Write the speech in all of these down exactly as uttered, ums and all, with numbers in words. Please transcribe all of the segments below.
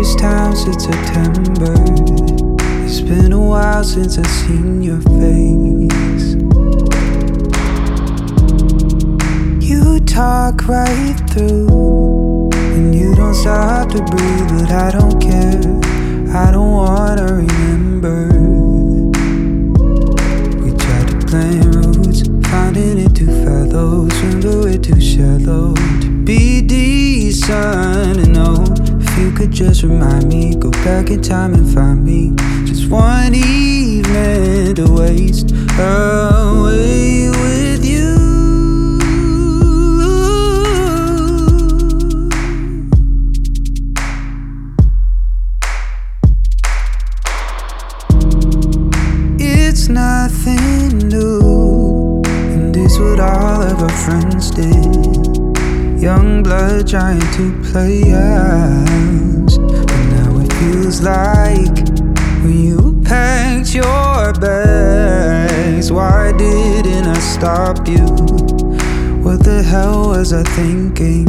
this time since September. It's been a while since I've seen your face. You talk right through, and you don't stop to breathe, but I don't care. I don't wanna remember. We tried to plant roots, finding it too fallow, swim but we're too shallow to be decent. And no, if you could just remind me, go back in time and find me just one evening to waste away with you. It's nothing new, and it's what all of our friends did. Young blood trying to play us, but now it feels like when you packed your bags. Why didn't I stop you? What the hell was I thinking?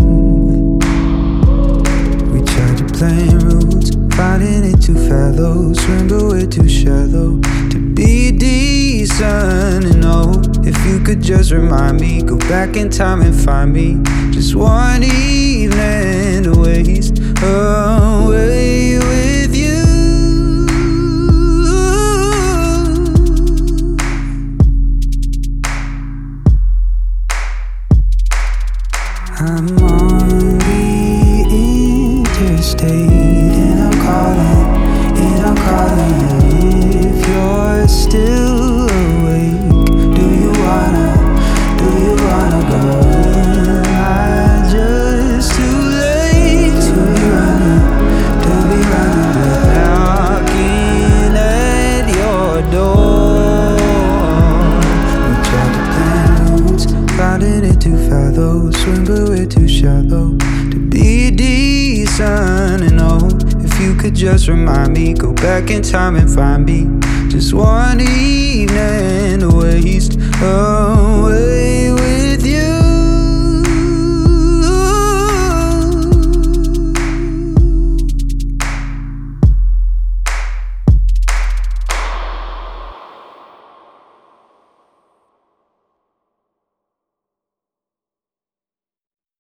We tried to plant roots, finding it too fallow, swim but we're too shallow to be decent. And oh, if you could just remind me, go back in time and find me just one evening to waste away with you. I'm on the interstate, and I'm calling, and I'm calling you. If you're still awake, do you wanna, do you wanna go? Am I just too late to be running, to be running, knocking at your door? We tried to plant roots, finding it too fallow, swim but we're too shallow to be decent. And oh, if you could just remind me, go back in time and find me just one evening to waste away.